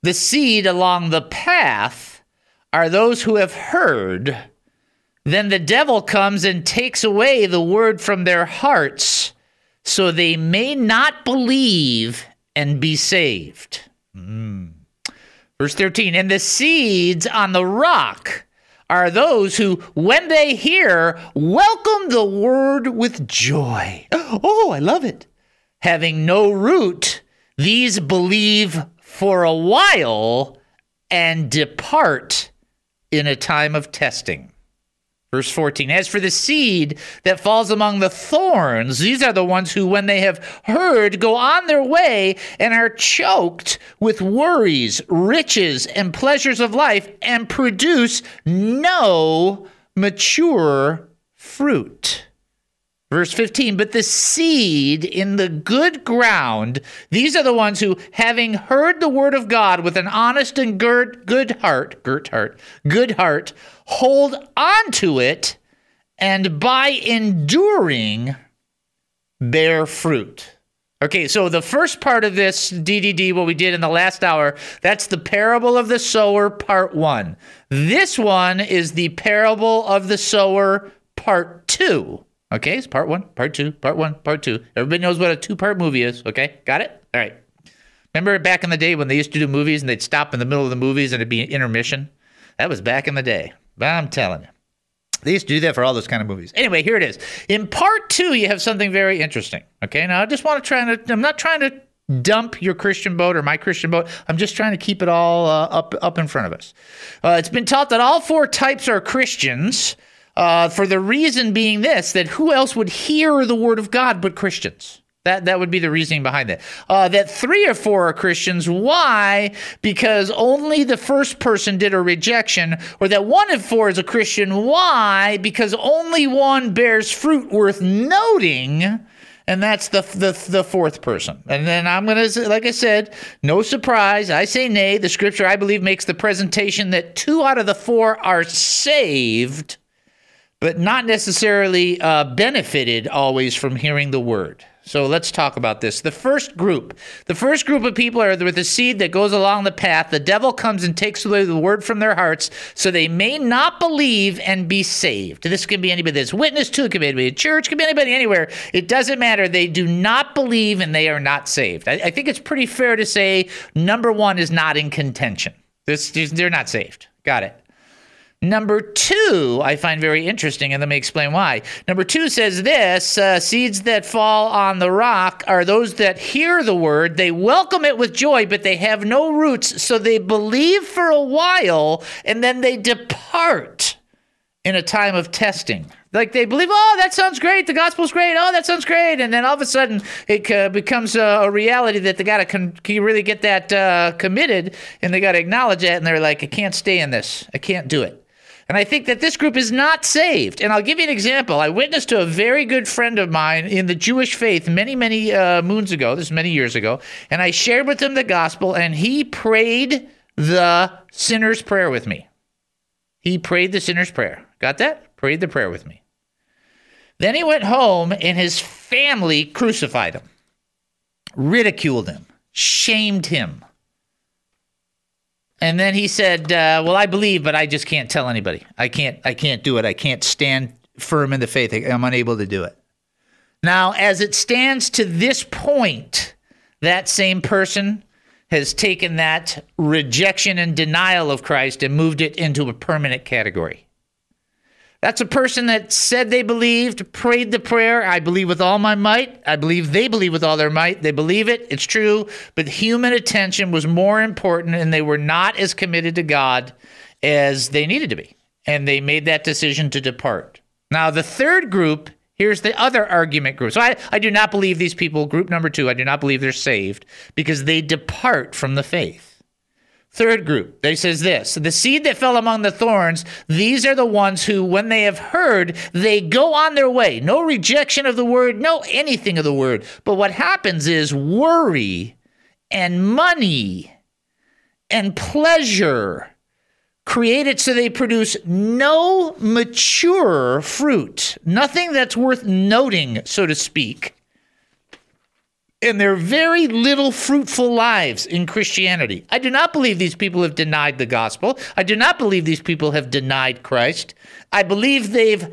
The seed along the path are those who have heard. Then the devil comes and takes away the word from their hearts, so they may not believe and be saved. Verse 13, and the seeds on the rock are those who, when they hear, welcome the word with joy. Oh, I love it. Having no root, these believe for a while and depart in a time of testing. Verse 14, as for the seed that falls among the thorns, these are the ones who, when they have heard, go on their way and are choked with worries, riches, and pleasures of life, and produce no mature fruit. Verse 15, but the seed in the good ground, these are the ones who, having heard the word of God with an honest and good heart, hold on to it, and by enduring, bear fruit. Okay, so the first part of this DDD, what we did in the last hour, that's the parable of the sower, part 1. This one is the parable of the sower, part 2. Okay, it's part 1, part 2, part 1, part 2. Everybody knows what a 2-part movie is, okay? Got it? All right. Remember back in the day when they used to do movies and they'd stop in the middle of the movies and it'd be an intermission? That was back in the day. But I'm telling you. They used to do that for all those kind of movies. Anyway, here it is. In part 2, you have something very interesting, okay? Now, I just want to I'm not trying to dump your Christian boat or my Christian boat. I'm just trying to keep it all up in front of us. It's been taught that all 4 types are Christians, for the reason being this, that who else would hear the word of God but Christians? That would be the reasoning behind that. That 3 or 4 are Christians. Why? Because only the first person did a rejection. Or that 1 of 4 is a Christian. Why? Because only one bears fruit worth noting, and that's the 4th person. And then I'm going to, like I said, no surprise. I say nay. The scripture, I believe, makes the presentation that 2 out of the 4 are saved, but not necessarily benefited always from hearing the word. So let's talk about this. The first group of people are with the seed that goes along the path. The devil comes and takes away the word from their hearts, so they may not believe and be saved. This can be anybody that's witnessed to. It can be anybody at church. It can be anybody anywhere. It doesn't matter. They do not believe and they are not saved. I think it's pretty fair to say number 1 is not in contention. They're not saved. Got it. Number 2, I find very interesting, and let me explain why. Number 2 says this, seeds that fall on the rock are those that hear the word, they welcome it with joy, but they have no roots, so they believe for a while, and then they depart in a time of testing. Like they believe, oh, that sounds great, the gospel's great, oh, that sounds great, and then all of a sudden it becomes a reality that they got to really get that committed, and they got to acknowledge it, and they're like, I can't stay in this, I can't do it. And I think that this group is not saved. And I'll give you an example. I witnessed to a very good friend of mine in the Jewish faith many moons ago. This is many years ago. And I shared with him the gospel, and he prayed the sinner's prayer with me. He prayed the sinner's prayer. Got that? Prayed the prayer with me. Then he went home, and his family crucified him, ridiculed him, shamed him. And then he said, well, I believe, but I just can't tell anybody. I can't do it. I can't stand firm in the faith. I'm unable to do it. Now, as it stands to this point, that same person has taken that rejection and denial of Christ and moved it into a permanent category. That's a person that said they believed, prayed the prayer, I believe with all my might. I believe they believe with all their might. They believe it. It's true. But human attention was more important, and they were not as committed to God as they needed to be. And they made that decision to depart. Now, the third group, here's the other argument group. So I do not believe these people, group number 2, I do not believe they're saved because they depart from the faith. Third group, they says this, the seed that fell among the thorns, these are the ones who, when they have heard, they go on their way. No rejection of the word, no anything of the word. But what happens is worry and money and pleasure create it so they produce no mature fruit, nothing that's worth noting, so to speak. and their very little fruitful lives in Christianity. I do not believe these people have denied the gospel. I do not believe these people have denied Christ. I believe they've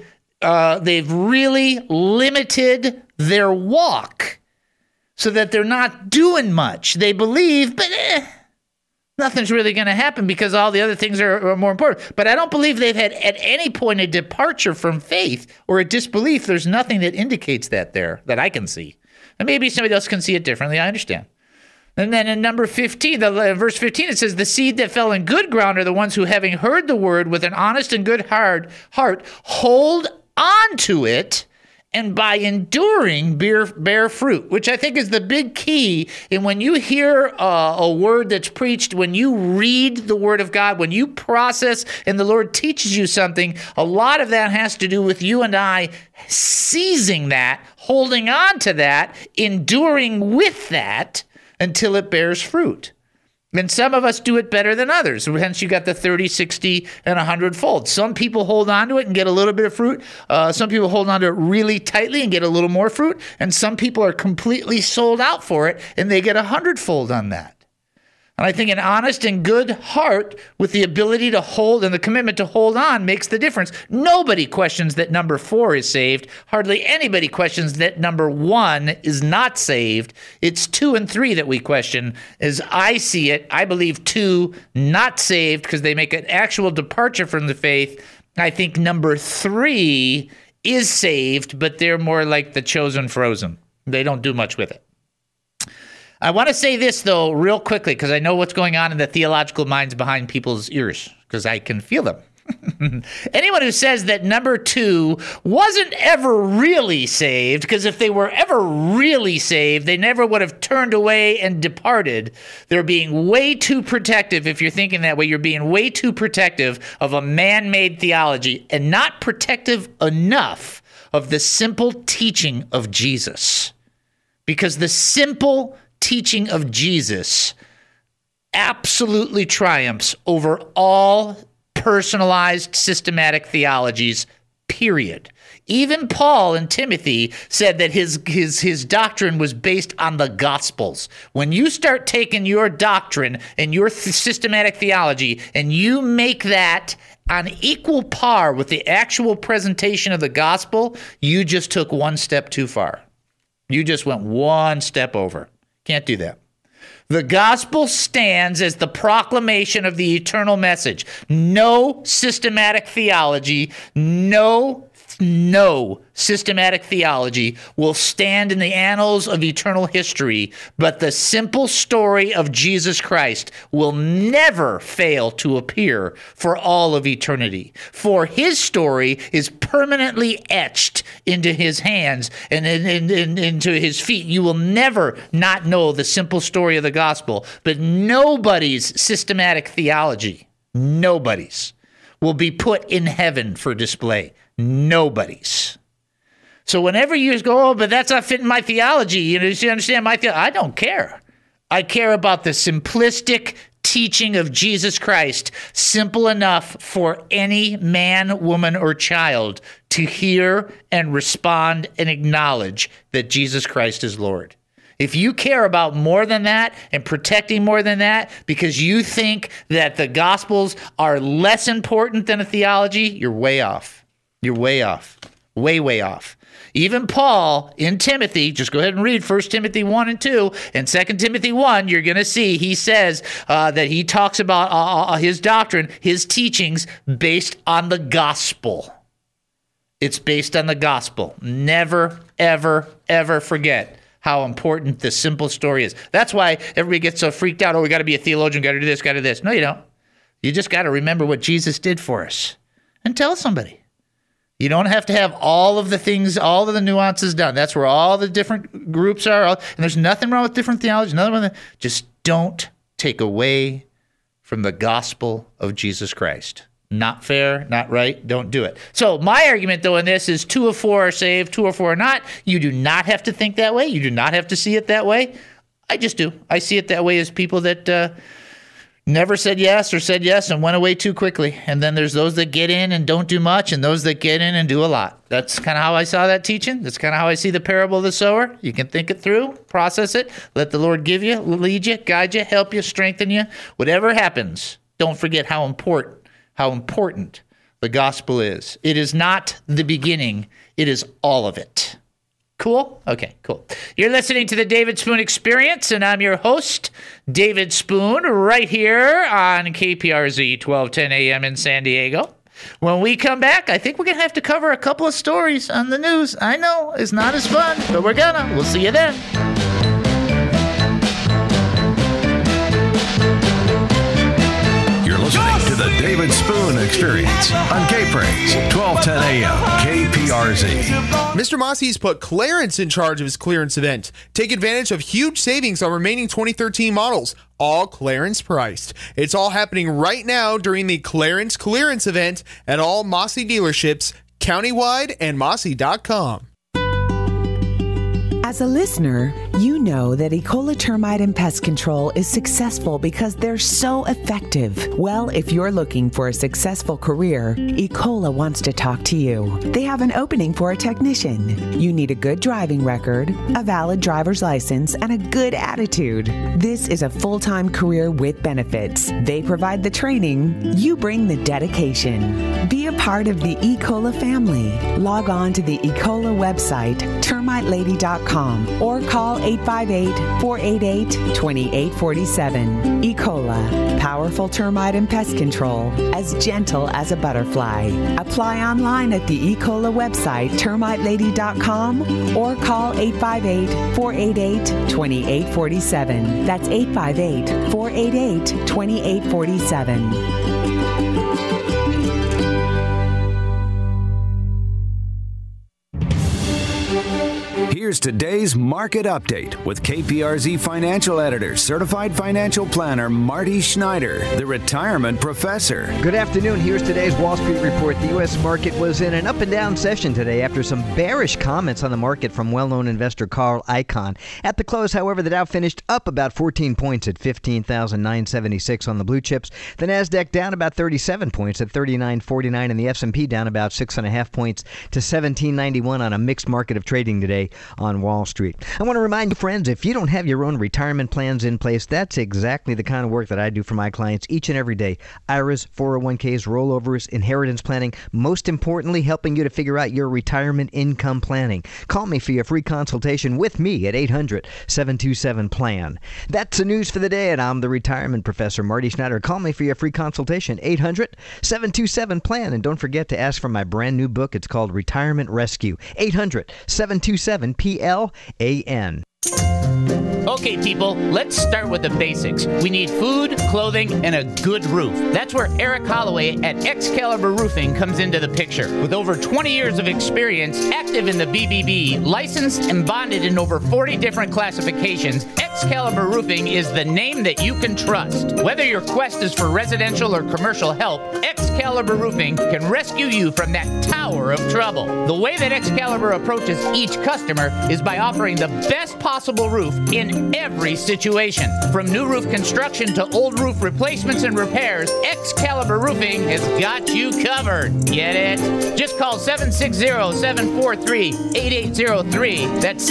really limited their walk so that they're not doing much. They believe, but nothing's really going to happen because all the other things are more important. But I don't believe they've had at any point a departure from faith or a disbelief. There's nothing that indicates that there that I can see. And maybe somebody else can see it differently. I understand. And then in number 15, verse 15, it says, the seed that fell in good ground are the ones who, having heard the word with an honest and good heart, hold on to it, and by enduring bear fruit, which I think is the big key. And when you hear a word that's preached, when you read the word of God, when you process and the Lord teaches you something, a lot of that has to do with you and I seizing that, holding on to that, enduring with that until it bears fruit. And some of us do it better than others. Hence, you got the 30, 60, and 100-fold. Some people hold on to it and get a little bit of fruit. Some people hold on to it really tightly and get a little more fruit. And some people are completely sold out for it, and they get 100-fold on that. And I think an honest and good heart with the ability to hold and the commitment to hold on makes the difference. Nobody questions that number 4 is saved. Hardly anybody questions that number 1 is not saved. It's 2 and 3 that we question. As I see it, I believe 2 not saved because they make an actual departure from the faith. I think number 3 is saved, but they're more like the chosen frozen. They don't do much with it. I want to say this, though, real quickly, because I know what's going on in the theological minds behind people's ears, because I can feel them. Anyone who says that number 2 wasn't ever really saved, because if they were ever really saved, they never would have turned away and departed. They're being way too protective. If you're thinking that way, you're being way too protective of a man-made theology and not protective enough of the simple teaching of Jesus. Because the simple teaching of Jesus absolutely triumphs over all personalized systematic theologies, period. Even Paul and Timothy said that his doctrine was based on the Gospels. When you start taking your doctrine and your systematic theology and you make that on equal par with the actual presentation of the gospel, you just took one step too far. You just went one step over. Can't do that. The gospel stands as the proclamation of the eternal message. No systematic theology, no systematic theology will stand in the annals of eternal history, but the simple story of Jesus Christ will never fail to appear for all of eternity. For his story is permanently etched into his hands and into his feet. You will never not know the simple story of the gospel, but nobody's systematic theology, nobody's, will be put in heaven for display. Nobody's. So whenever you go, oh, but that's not fitting my theology, you understand my theology? I don't care. I care about the simplistic teaching of Jesus Christ, simple enough for any man, woman, or child to hear and respond and acknowledge that Jesus Christ is Lord. If you care about more than that and protecting more than that because you think that the Gospels are less important than a theology, you're way off. You're way off. Way, way off. Even Paul in Timothy, just go ahead and read 1 Timothy 1 and 2 and 2 Timothy 1, you're going to see he says that he talks about his doctrine, his teachings based on the gospel. It's based on the gospel. Never, ever, ever forget how important this simple story is. That's why everybody gets so freaked out. Oh, we got to be a theologian, got to do this, got to do this. No, you don't. You just got to remember what Jesus did for us and tell somebody. You don't have to have all of the things, all of the nuances done. That's where all the different groups are. And there's nothing wrong with different theology. Just don't take away from the gospel of Jesus Christ. Not fair, not right. Don't do it. So my argument, though, in this is 2 of 4 are saved, 2 of 4 are not. You do not have to think that way. You do not have to see it that way. I just do. I see it that way as people that never said yes or said yes and went away too quickly. And then there's those that get in and don't do much, and those that get in and do a lot. That's kind of how I saw that teaching. That's kind of how I see the parable of the sower. You can think it through, process it, let the Lord give you, lead you, guide you, help you, strengthen you. Whatever happens, don't forget how important the gospel is. It is not the beginning. It is all of it. Cool? Okay, cool. You're listening to the David Spoon Experience, and I'm your host, David Spoon, right here on KPRZ 1210 AM in San Diego. When we come back, I think we're going to have to cover a couple of stories on the news. I know, it's not as fun, but we're gonna. We'll see you then. Listening to the David Spoon Experience on K-Praise, 1210 AM, KPRZ. Mr. Mossie's put Clarence in charge of his clearance event. Take advantage of huge savings on remaining 2013 models, all Clarence priced. It's all happening right now during the Clarence Clearance event at all Mossie dealerships, countywide and Mossie.com. As a listener, you know that Ecola Termite and Pest Control is successful because they're so effective. Well, if you're looking for a successful career, Ecola wants to talk to you. They have an opening for a technician. You need a good driving record, a valid driver's license, and a good attitude. This is a full-time career with benefits. They provide the training, you bring the dedication. Be a part of the Ecola family. Log on to the Ecola website, termitelady.com, or call 858-488-2847. Ecola, powerful termite and pest control, as gentle as a butterfly. Apply online at the Ecola website, termitelady.com, or call 858-488-2847. That's 858-488-2847. Here's today's market update with KPRZ financial editor, certified financial planner Marty Schneider, the retirement professor. Good afternoon. Here's today's Wall Street report. The U.S. market was in an up and down session today after some bearish comments on the market from well-known investor Carl Icahn. At the close, however, the Dow finished up about 14 points at 15,976 on the blue chips. The Nasdaq down about 37 points at 39.49, and the S&P down about 6.5 points to 1791 on a mixed market of trading today on Wall Street. I want to remind you, friends, if you don't have your own retirement plans in place, that's exactly the kind of work that I do for my clients each and every day. IRAs, 401ks, rollovers, inheritance planning, most importantly, helping you to figure out your retirement income planning. Call me for your free consultation with me at 800-727-PLAN. That's the news for the day, and I'm the retirement professor, Marty Schneider. Call me for your free consultation, 800-727-PLAN. And don't forget to ask for my brand new book. It's called Retirement Rescue, 800-727-PLAN. Okay, people, let's start with the basics. We need food, clothing, and a good roof. That's where Eric Holloway at Excalibur Roofing comes into the picture. With over 20 years of experience, active in the BBB, licensed and bonded in over 40 different classifications, Excalibur Roofing is the name that you can trust. Whether your quest is for residential or commercial help, Excalibur Roofing can rescue you from that tower of trouble. The way that Excalibur approaches each customer is by offering the best possible roof in every situation. From new roof construction to old roof replacements and repairs, Excalibur Roofing has got you covered. Get it? Just call 760-743-8803. That's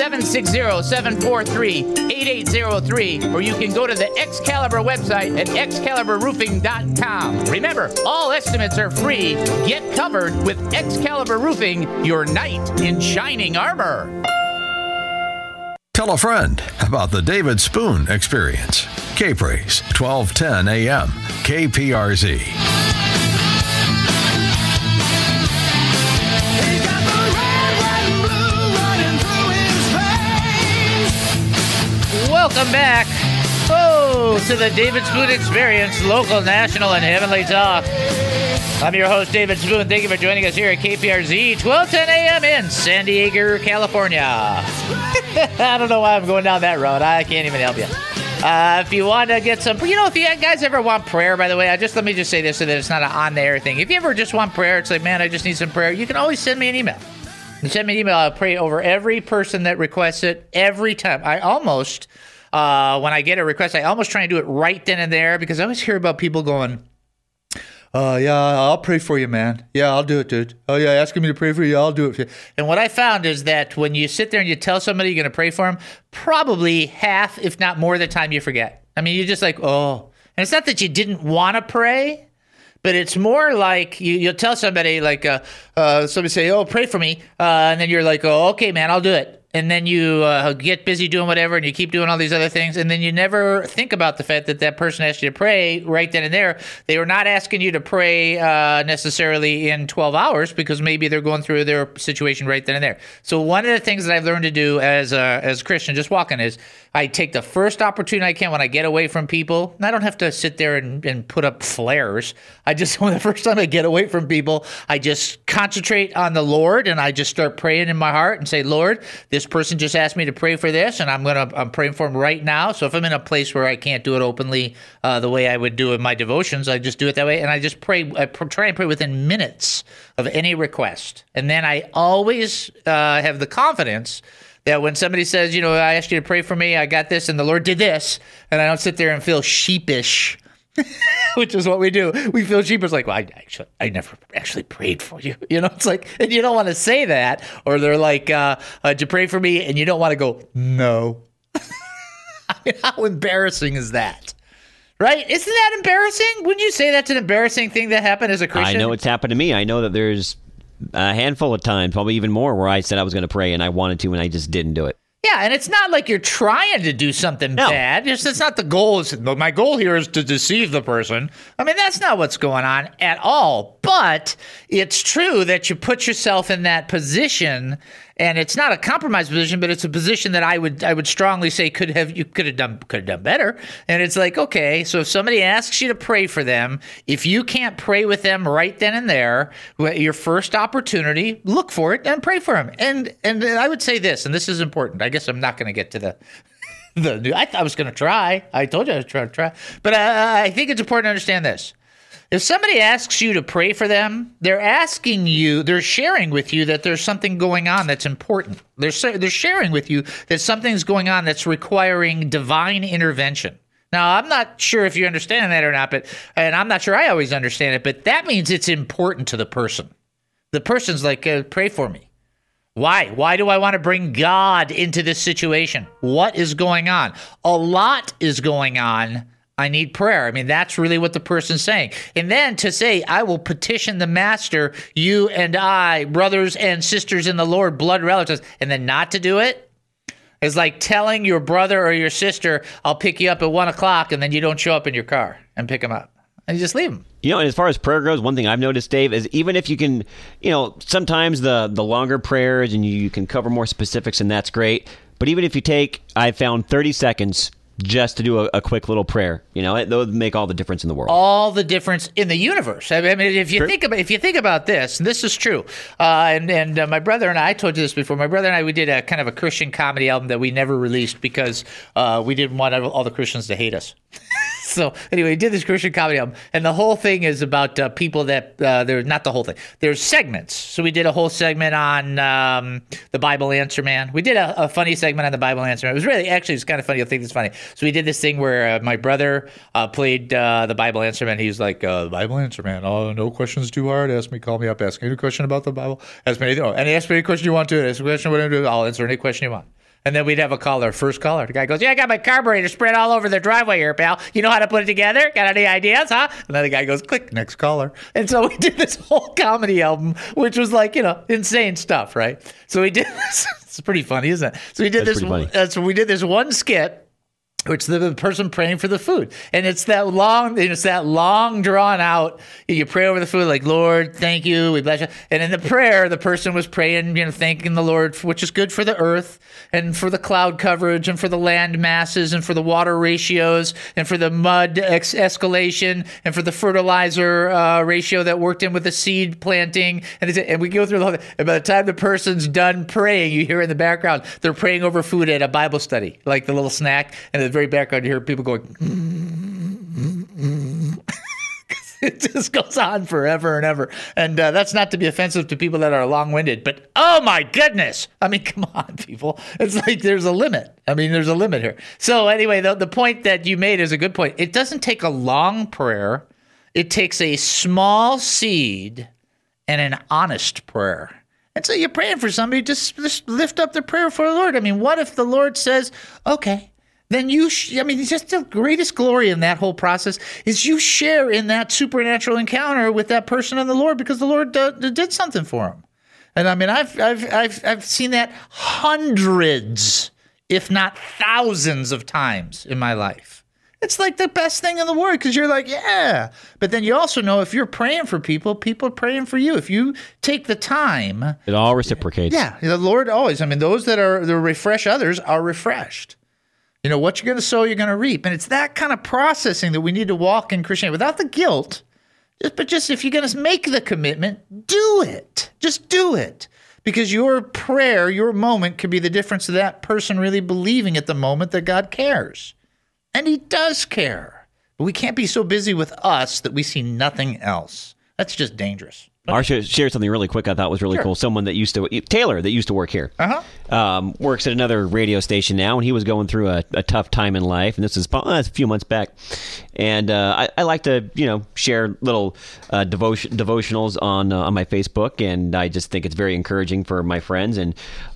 760-743-8803. Or you can go to the Excalibur website at excaliburroofing.com. Remember, all estimates are free. Get covered with Excalibur Roofing, your knight in shining armor. Tell a friend about the David Spoon Experience. K-Praise, 1210 AM, KPRZ. Welcome back. To the David Spoon Experience, local, national, and heavenly talk. I'm your host, David Spoon. Thank you for joining us here at KPRZ, 1210 AM in San Diego, California. I don't know why I'm going down that road. I can't even help you. If you want to get some, if you guys ever want prayer, by the way, let me just say this so that it's not an on-the-air thing. If you ever just want prayer, it's like, man, I just need some prayer, you can always send me an email. You send me an email, I'll pray over every person that requests it every time. I when I get a request, I almost try and do it right then and there, because I always hear about people going, yeah, I'll pray for you, man. Yeah, I'll do it, dude. Oh, yeah, asking me to pray for you, I'll do it for you. And what I found is that when you sit there and you tell somebody you're going to pray for them, probably half, if not more of the time, you forget. I mean, you're just like, oh. And it's not that you didn't want to pray, but it's more like you'll tell somebody, like, somebody say, oh, pray for me. And then you're like, oh, okay, man, I'll do it. And then you get busy doing whatever, and you keep doing all these other things, and then you never think about the fact that that person asked you to pray right then and there. They were not asking you to pray necessarily in 12 hours, because maybe they're going through their situation right then and there. So one of the things that I've learned to do as a Christian, just walking, is I take the first opportunity I can when I get away from people. And I don't have to sit there and put up flares. When the first time I get away from people, I just concentrate on the Lord, and I just start praying in my heart and say, Lord, this person just asked me to pray for this, and I'm praying for them right now. So if I'm in a place where I can't do it openly the way I would do in my devotions, I just do it that way, and I just pray. I try and pray within minutes of any request, and then I always have the confidence that when somebody says, I asked you to pray for me, I got this, and the Lord did this, and I don't sit there and feel sheepish. Which is what we do. We feel sheepish, like, well, I never actually prayed for you. It's like, and you don't want to say that, or they're like, did you pray for me? And you don't want to go, no. I mean, how embarrassing is that? Right? Isn't that embarrassing? Wouldn't you say that's an embarrassing thing that happened as a Christian? I know it's happened to me. I know that there's a handful of times, probably even more, where I said I was going to pray and I wanted to, and I just didn't do it. Yeah, and it's not like you're trying to do something bad. That's not the goal. My goal here is to deceive the person. I mean, that's not what's going on at all. But it's true that you put yourself in that position, and it's not a compromised position, but it's a position that I would strongly say you could have done better. And it's like, okay, so if somebody asks you to pray for them, if you can't pray with them right then and there, your first opportunity, look for it and pray for them. And I would say this, and this is important. I guess I'm not going to get to the I was going to try. I told you I was trying to try. But I think it's important to understand this. If somebody asks you to pray for them, they're sharing with you that there's something going on that's important. They're sharing with you that something's going on that's requiring divine intervention. Now, I'm not sure if you understand that or not, and I'm not sure I always understand it, but that means it's important to the person. The person's like, pray for me. Why? Why do I want to bring God into this situation? What is going on? A lot is going on. I need prayer. I mean, that's really what the person's saying. And then to say, I will petition the master, you and I, brothers and sisters in the Lord, blood relatives, and then not to do it is like telling your brother or your sister, I'll pick you up at 1 o'clock, and then you don't show up in your car and pick them up. And you just leave them. And as far as prayer goes, one thing I've noticed, Dave, is even if you can, sometimes the longer prayers and you can cover more specifics, and that's great. But even if you take, I found 30 seconds just to do a quick little prayer, that would make all the difference in the world. All the difference in the universe. I mean, if you think about this, and this is true. And my brother and I told you this before. My brother and I, we did a kind of a Christian comedy album that we never released because we didn't want all the Christians to hate us. So anyway, we did this Christian comedy album, and the whole thing is about people that they're not the whole thing. There's segments. So we did a whole segment on the Bible Answer Man. We did a funny segment on the Bible Answer Man. It was it's kind of funny. I think it's funny. So we did this thing where my brother played the Bible Answer Man. He's like, the Bible Answer Man. Oh, no questions too hard. Call me up. Ask me any question about the Bible. Ask me any question you want to. Ask me a question. Whatever. I'll answer any question you want. And then we'd have a caller, first caller. The guy goes, yeah, I got my carburetor spread all over the driveway here, pal. You know how to put it together? Got any ideas, huh? And then the guy goes, click, next caller. And so we did this whole comedy album, which was like, insane stuff, right? So we did this. It's pretty funny, isn't it? So we did so we did this one skit, which the person praying for the food. And it's that long drawn out, you pray over the food like, Lord, thank you, we bless you. And in the prayer, the person was praying, thanking the Lord, which is good for the earth and for the cloud coverage and for the land masses and for the water ratios and for the mud escalation and for the fertilizer ratio that worked in with the seed planting. And we go through the whole thing. And by the time the person's done praying, you hear in the background, they're praying over food at a Bible study, like the little snack. And in the very background, you hear people going, It just goes on forever and ever. And that's not to be offensive to people that are long-winded, but oh my goodness. I mean, come on, people. It's like there's a limit. I mean, there's a limit here. So anyway, the point that you made is a good point. It doesn't take a long prayer. It takes a small seed and an honest prayer. And so you're praying for somebody, just lift up the prayer for the Lord. I mean, what if the Lord says, okay, then just the greatest glory in that whole process is you share in that supernatural encounter with that person and the Lord because the Lord did something for him. And I mean, I've seen that hundreds, if not thousands of times in my life. It's like the best thing in the world because you're like, yeah. But then you also know if you're praying for people, people are praying for you. If you take the time. It all reciprocates. Yeah. The Lord always. I mean, those that refresh others are refreshed. You know, what you're going to sow, you're going to reap. And it's that kind of processing that we need to walk in Christianity without the guilt. But if you're going to make the commitment, do it. Just do it. Because your prayer, your moment could be the difference of that person really believing at the moment that God cares. And he does care. But we can't be so busy with us that we see nothing else. That's just dangerous. I'll share something really quick I thought was really cool. Someone Taylor that used to work here, works at another radio station now, and he was going through a tough time in life, and this is a few months back. And I like to, share little devotionals on my Facebook, and I just think it's very encouraging for my friends. And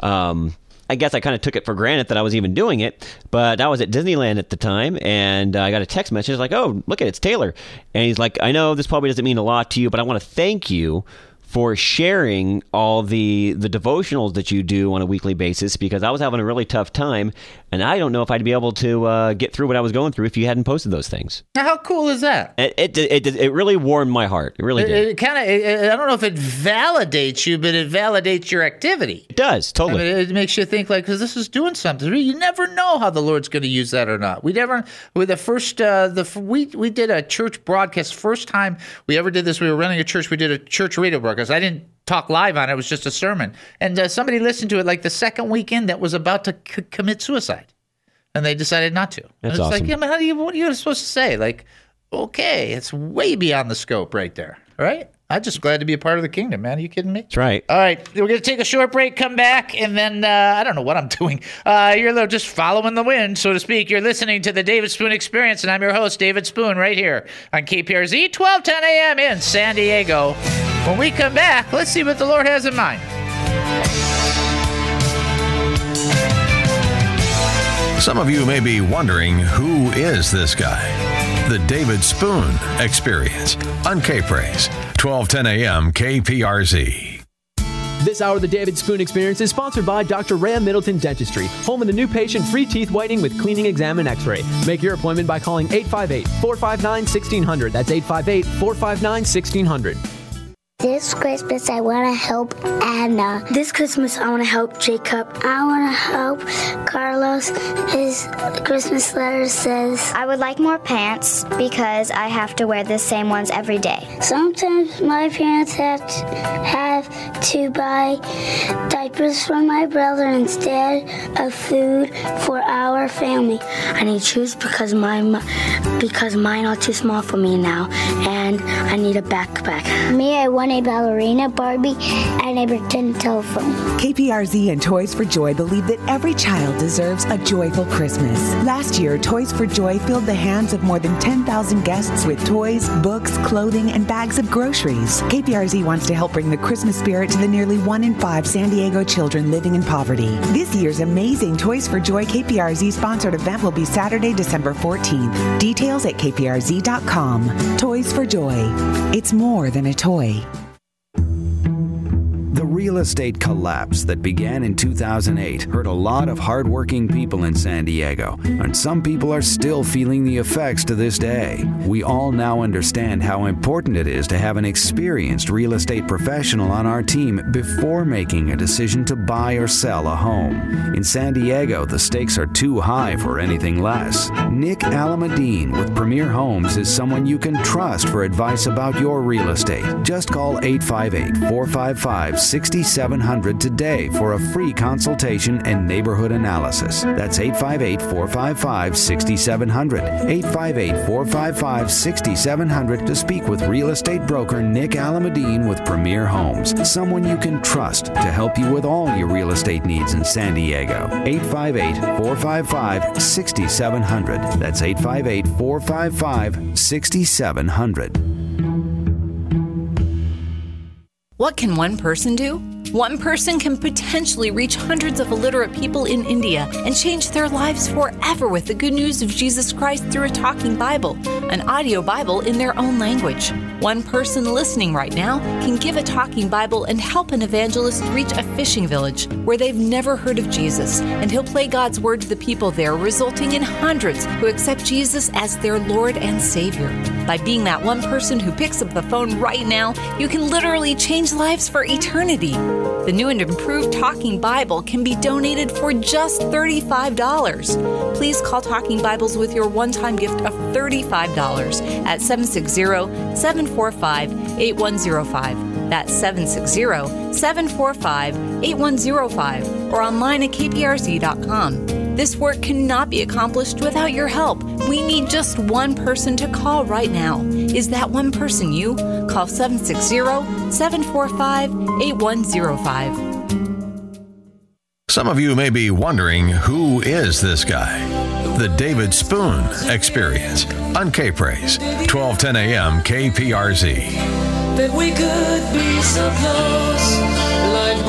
I guess I kind of took it for granted that I was even doing it, but I was at Disneyland at the time, and I got a text message like, oh, look at it, it's Taylor. And he's like, I know this probably doesn't mean a lot to you, but I want to thank you for sharing all the devotionals that you do on a weekly basis, because I was having a really tough time, and I don't know if I'd be able to get through what I was going through if you hadn't posted those things. Now, how cool is that? It really warmed my heart. It really did. I don't know if it validates you, but it validates your activity. It does, totally. I mean, it makes you think because this is doing something. You never know how the Lord's going to use that or not. We never. With the first, we did a church broadcast. First time we ever did this, we were running a church. We did a church radio broadcast. I didn't talk live on it. It was just a sermon. And somebody listened to it like the second weekend that was about to commit suicide. And they decided not to. That's awesome. Like, what are you supposed to say? Like, okay, it's way beyond the scope right there. Right? I'm just glad to be a part of the kingdom, man. Are you kidding me? That's right. All right. We're going to take a short break, come back, and then I don't know what I'm doing. You're just following the wind, so to speak. You're listening to the David Spoon Experience, and I'm your host, David Spoon, right here on KPRZ, 1210 a.m. in San Diego. When we come back, let's see what the Lord has in mind. Some of you may be wondering, who is this guy? The David Spoon Experience on K-Praise, 1210 a.m. KPRZ. This hour of the David Spoon Experience is sponsored by Dr. Ram Middleton Dentistry, home of the new patient free teeth whitening with cleaning, exam, and x-ray. Make your appointment by calling 858-459-1600. That's 858-459-1600. This Christmas, I want to help Anna. This Christmas, I want to help Jacob. I want to help Carlos. His Christmas letter says, I would like more pants because I have to wear the same ones every day. Sometimes my parents have to buy diapers for my brother instead of food for our family. I need shoes because mine are too small for me now, and I need a backpack. Me, I want a ballerina Barbie and a pretend telephone. KPRZ and Toys for Joy believe that every child deserves a joyful Christmas. Last year, Toys for Joy filled the hands of more than 10,000 guests with toys, books, clothing, and bags of groceries. KPRZ wants to help bring the Christmas spirit to the nearly 1 in 5 San Diego children living in poverty. This year's amazing Toys for Joy KPRZ sponsored event will be Saturday, December 14th. Details at kprz.com. Toys for Joy. It's more than a toy. The real estate collapse that began in 2008 hurt a lot of hardworking people in San Diego, and some people are still feeling the effects to this day. We all now understand how important it is to have an experienced real estate professional on our team before making a decision to buy or sell a home. In San Diego, the stakes are too high for anything less. Nick Alamadine with Premier Homes is someone you can trust for advice about your real estate. Just call 858-455-1600 858-455-6700 today for a free consultation and neighborhood analysis. That's 858-455-6700. 858-455-6700 to speak with real estate broker Nick Alameddine with Premier Homes. Someone you can trust to help you with all your real estate needs in San Diego. 858-455-6700. That's 858-455-6700. What can one person do? One person can potentially reach hundreds of illiterate people in India and change their lives forever with the good news of Jesus Christ through a talking Bible, an audio Bible in their own language. One person listening right now can give a talking Bible and help an evangelist reach a fishing village where they've never heard of Jesus, and he'll play God's word to the people there, resulting in hundreds who accept Jesus as their Lord and Savior. By being that one person who picks up the phone right now, you can literally change lives for eternity. The new and improved Talking Bible can be donated for just $35. Please call Talking Bibles with your one-time gift of $35 at 760-745-8105. That's 760-745-8105 or online at kprz.com. This work cannot be accomplished without your help. We need just one person to call right now. Is that one person you? Call 760-745-8105. Some of you may be wondering, who is this guy? The David Spoon Experience on K-Praise, 1210 a.m. KPRZ. That we could be so close, like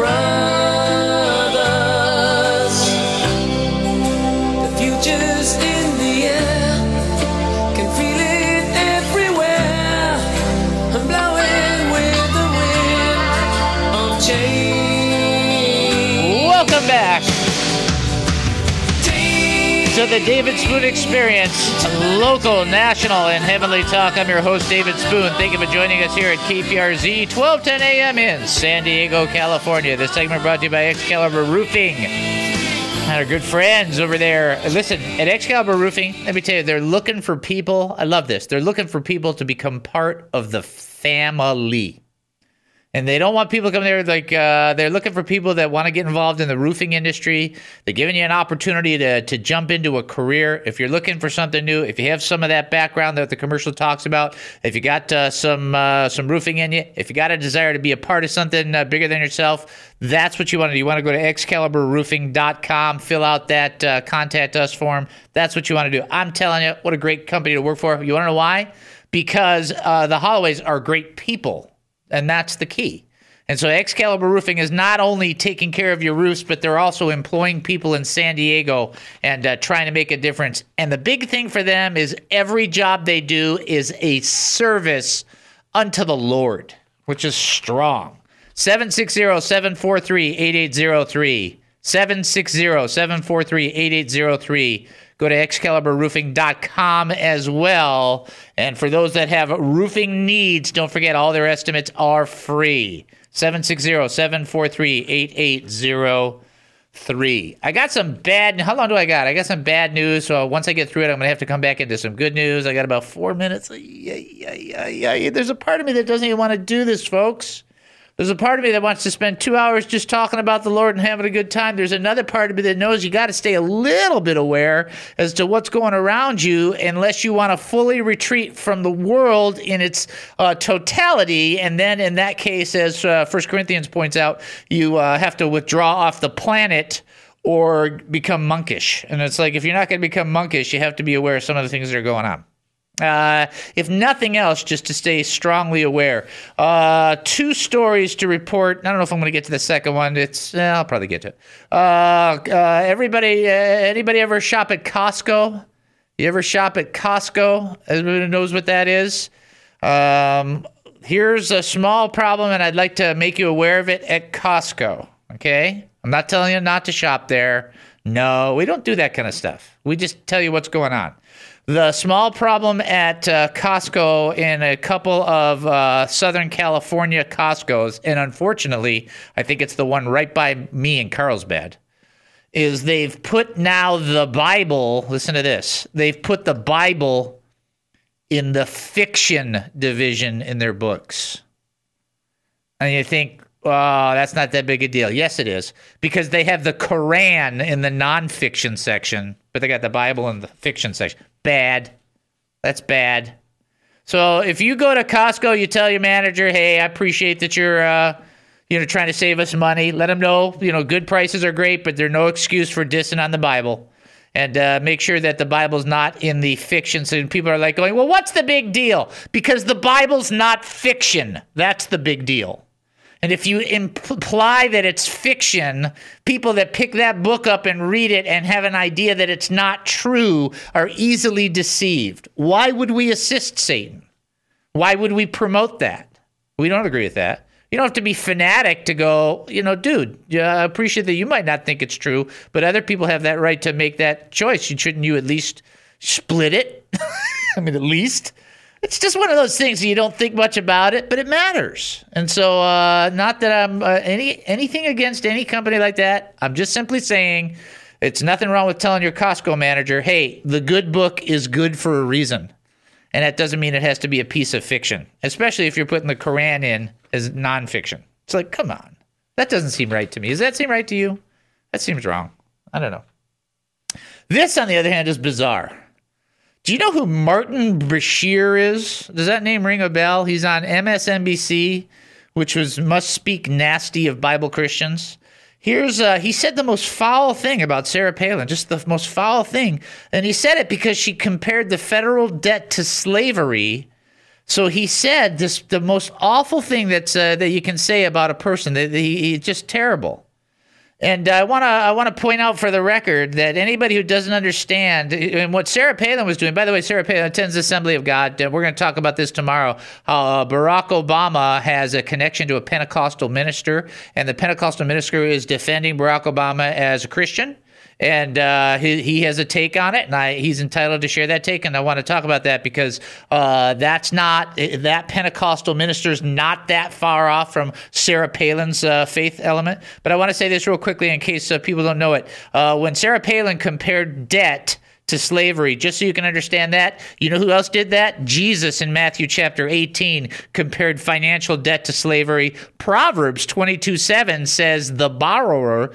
brothers. The future's in the air, can feel it everywhere. I'm blowing with the wind on change. Welcome back to the David Spoon Experience, local, national, and heavenly talk. I'm your host, David Spoon. Thank you for joining us here at KPRZ, 1210 a.m. in San Diego, California. This segment brought to you by Excalibur Roofing. And our good friends over there. Listen, at Excalibur Roofing, let me tell you, they're looking for people. I love this. They're looking for people to become part of the family. And they don't want people coming there like they're looking for people that want to get involved in the roofing industry. They're giving you an opportunity to jump into a career. If you're looking for something new, if you have some of that background that the commercial talks about, if you got some roofing in you, if you got a desire to be a part of something bigger than yourself, that's what you want to do. You want to go to excaliburroofing.com, fill out that contact us form. That's what you want to do. I'm telling you, what a great company to work for. You want to know why? Because the Holloways are great people. And that's the key. And so Excalibur Roofing is not only taking care of your roofs, but they're also employing people in San Diego and trying to make a difference. And the big thing for them is every job they do is a service unto the Lord, which is strong. 760-743-8803. 760-743-8803. Go to excaliburroofing.com as well. And for those that have roofing needs, don't forget all their estimates are free. 760-743-8803. I got some bad. How long do I got? I got some bad news. So once I get through it, I'm going to have to come back into some good news. I got about 4 minutes. There's a part of me that doesn't even want to do this, folks. There's a part of me that wants to spend 2 hours just talking about the Lord and having a good time. There's another part of me that knows you got to stay a little bit aware as to what's going around you unless you want to fully retreat from the world in its totality. And then in that case, as 1 Corinthians points out, you have to withdraw off the planet or become monkish. And it's like, if you're not going to become monkish, you have to be aware of some of the things that are going on. If nothing else, just to stay strongly aware. 2 stories to report. I don't know if I'm going to get to the second one. I'll probably get to it. Anybody ever shop at Costco? You ever shop at Costco? Everybody knows what that is. Here's a small problem, and I'd like to make you aware of it at Costco. Okay? I'm not telling you not to shop there. No, we don't do that kind of stuff. We just tell you what's going on. The small problem at Costco in a couple of Southern California Costcos, and unfortunately, I think it's the one right by me in Carlsbad, is they've put now the Bible, listen to this, they've put the Bible in the fiction division in their books. And you think, Oh, that's not that big a deal. Yes, it is. Because they have the Quran in the nonfiction section, but they got the Bible in the fiction section. Bad. That's bad. So if you go to Costco, you tell your manager, hey, I appreciate that you're trying to save us money. Let them know, good prices are great, but there's no excuse for dissing on the Bible. And make sure that the Bible's not in the fiction. So people are like going, well, what's the big deal? Because the Bible's not fiction. That's the big deal. And if you imply that it's fiction, people that pick that book up and read it and have an idea that it's not true are easily deceived. Why would we assist Satan? Why would we promote that? We don't agree with that. You don't have to be fanatic to go, dude, I appreciate that you might not think it's true, but other people have that right to make that choice. Shouldn't you at least split it? I mean, at least. It's just one of those things that you don't think much about it, but it matters. And so not that I'm anything against any company like that. I'm just simply saying it's nothing wrong with telling your Costco manager, hey, the good book is good for a reason. And that doesn't mean it has to be a piece of fiction, especially if you're putting the Quran in as nonfiction. It's like, come on. That doesn't seem right to me. Does that seem right to you? That seems wrong. I don't know. This, on the other hand, is bizarre. Do you know who Martin Bashir is? Does that name ring a bell? He's on MSNBC, which was Must Speak Nasty of Bible Christians. He said the most foul thing about Sarah Palin, just the most foul thing. And he said it because she compared the federal debt to slavery. So he said the most awful thing that you can say about a person, that he's just terrible. And I want to point out for the record that anybody who doesn't understand and what Sarah Palin was doing, by the way, Sarah Palin attends the Assembly of God. We're going to talk about this tomorrow. Barack Obama has a connection to a Pentecostal minister, and the Pentecostal minister is defending Barack Obama as a Christian. And he has a take on it, and he's entitled to share that take. And I want to talk about that because that Pentecostal minister is not that far off from Sarah Palin's faith element. But I want to say this real quickly in case people don't know it. When Sarah Palin compared debt to slavery, just so you can understand that, you know who else did that? Jesus in Matthew chapter 18 compared financial debt to slavery. Proverbs 22:7 says the borrower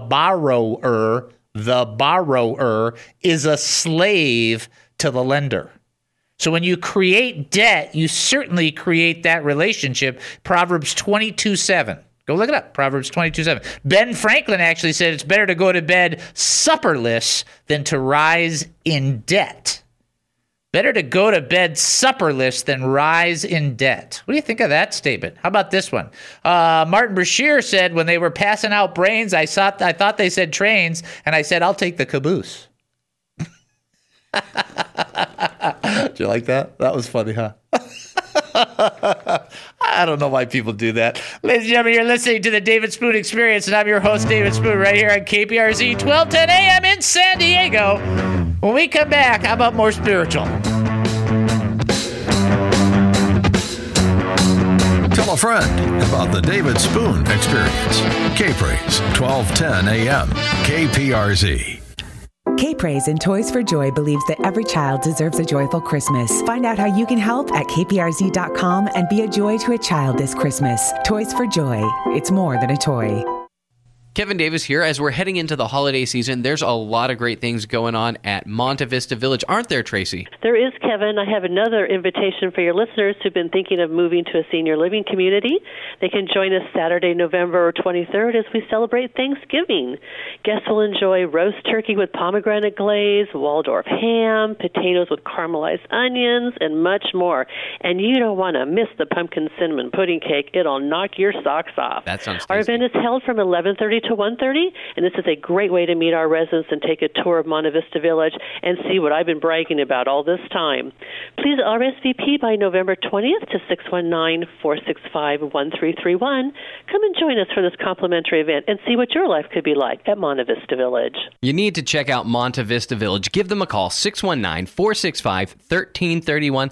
is a slave to the lender. So when you create debt, you certainly create that relationship. Proverbs 22:7. Go look it up. Proverbs 22:7. Ben Franklin actually said it's better to go to bed supperless than to rise in debt. Better to go to bed supperless than rise in debt. What do you think of that statement? How about this one? Martin Bashir said when they were passing out brains, I thought they said trains, and I said, I'll take the caboose. Did you like that? That was funny, huh? I don't know why people do that. Ladies and gentlemen, you're listening to the David Spoon Experience, and I'm your host, David Spoon, right here on KPRZ 1210 AM in San Diego. When we come back, how about more spiritual? Tell a friend about the David Spoon Experience. K-Praise, 1210 AM, KPRZ. K-Praise and Toys for Joy believes that every child deserves a joyful Christmas. Find out how you can help at kprz.com and be a joy to a child this Christmas. Toys for Joy. It's more than a toy. Kevin Davis here. As we're heading into the holiday season, there's a lot of great things going on at Monte Vista Village, aren't there, Tracy? There is, Kevin. I have another invitation for your listeners who've been thinking of moving to a senior living community. They can join us Saturday, November 23rd as we celebrate Thanksgiving. Guests will enjoy roast turkey with pomegranate glaze, Waldorf ham, potatoes with caramelized onions, and much more. And you don't want to miss the pumpkin cinnamon pudding cake. It'll knock your socks off. That sounds tasty. Our event is held from 11:30 to 1:30, and this is a great way to meet our residents and take a tour of Monte Vista Village and see what I've been bragging about all this time. Please RSVP by November 20th to 619-465-1331. Come and join us for this complimentary event and see what your life could be like at Monte Vista Village. You need to check out Monte Vista Village. Give them a call, 619-465-1331,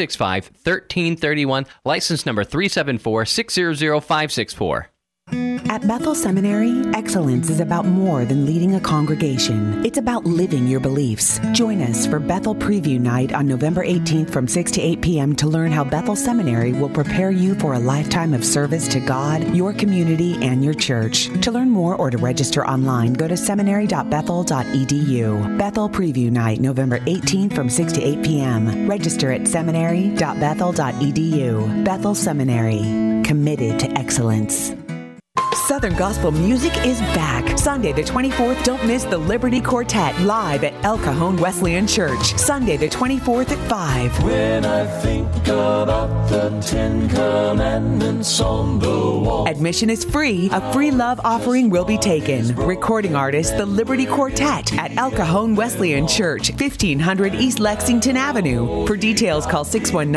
619-465-1331, license number 37460564. At Bethel Seminary, excellence is about more than leading a congregation. It's about living your beliefs. Join us for Bethel Preview Night on November 18th from 6 to 8 p.m. to learn how Bethel Seminary will prepare you for a lifetime of service to God, your community, and your church. To learn more or to register online, go to seminary.bethel.edu. Bethel Preview Night, November 18th from 6 to 8 p.m. Register at seminary.bethel.edu. Bethel Seminary, committed to excellence. Southern Gospel Music is back. Sunday the 24th, don't miss the Liberty Quartet live at El Cajon Wesleyan Church. Sunday the 24th at 5. When I think about the 10 Commandments on the wall. Admission is free. A free love offering will be taken. Recording artist, the Liberty Quartet at El Cajon Wesleyan Church, 1500 East Lexington Avenue. For details, call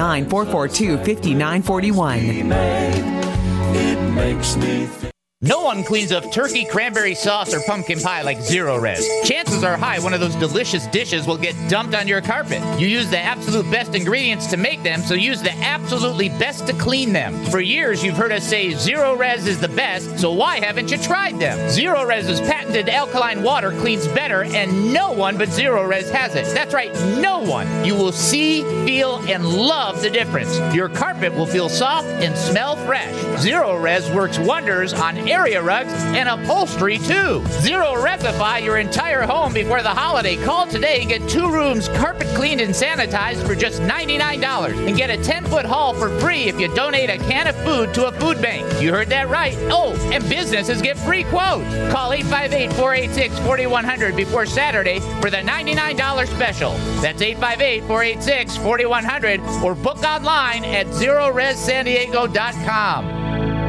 619-442-5941. It makes me think. No one cleans up turkey, cranberry sauce, or pumpkin pie like Zero Res. Chances are high one of those delicious dishes will get dumped on your carpet. You use the absolute best ingredients to make them, so use the absolutely best to clean them. For years, you've heard us say Zero Res is the best, so why haven't you tried them? Zero Res's patented alkaline water cleans better, and no one but Zero Res has it. That's right, no one. You will see, feel, and love the difference. Your carpet will feel soft and smell fresh. Zero Res works wonders on area rugs and upholstery too. Zero Resify your entire home before the holiday. Call today and get 2 rooms carpet cleaned and sanitized for just $99 and get a 10-foot haul for free if you donate a can of food to a food bank. You heard that right. Oh, and businesses get free quotes. Call 858-486-4100 before Saturday for the $99 special. That's 858-486-4100 or book online at ZeroResSanDiego.com.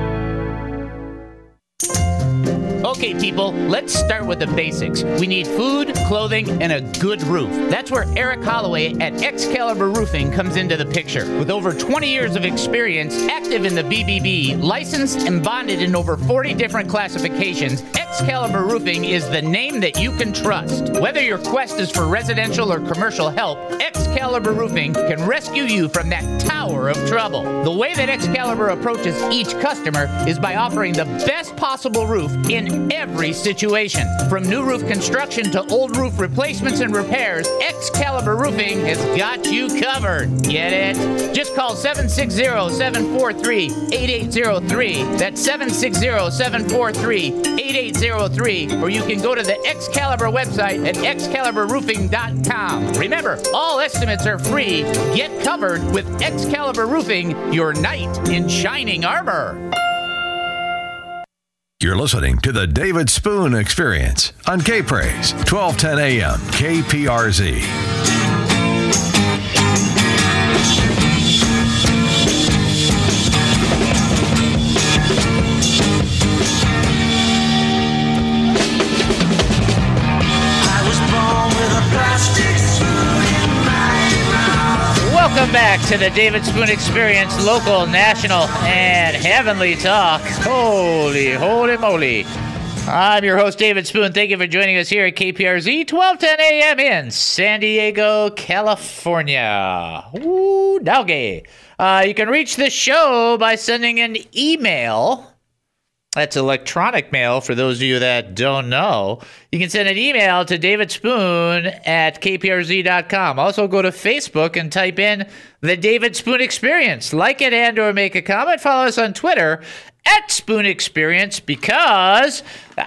Okay, people, let's start with the basics. We need food, clothing, and a good roof. That's where Eric Holloway at Excalibur Roofing comes into the picture. With over 20 years of experience, active in the BBB, licensed and bonded in over 40 different classifications, Excalibur Roofing is the name that you can trust. Whether your quest is for residential or commercial help, Excalibur Roofing can rescue you from that tower of trouble. The way that Excalibur approaches each customer is by offering the best possible roof in every situation. From new roof construction to old roof replacements and repairs, Excalibur Roofing has got you covered. Get it? Just call 760-743-8803. That's 760-743-8803. Or you can go to the Excalibur website at excaliburroofing.com. Remember, all estimates are free. Get covered with Excalibur Roofing, your knight in shining armor. You're listening to the David Spoon Experience on K-Praise, 1210 AM, KPRZ. I was born with a plastic spoon in my mouth. Welcome back to the David Spoon Experience, local, national, and heavenly talk. Holy, holy moly. I'm your host, David Spoon. Thank you for joining us here at KPRZ, 1210 AM in San Diego, California. Ooh, doggy. You can reach the show by sending an email. That's electronic mail for those of you that don't know. You can send an email to davidspoon@kprz.com. Also go to Facebook and type in the David Spoon Experience. Like it and or make a comment. Follow us on Twitter @Spoon Experience because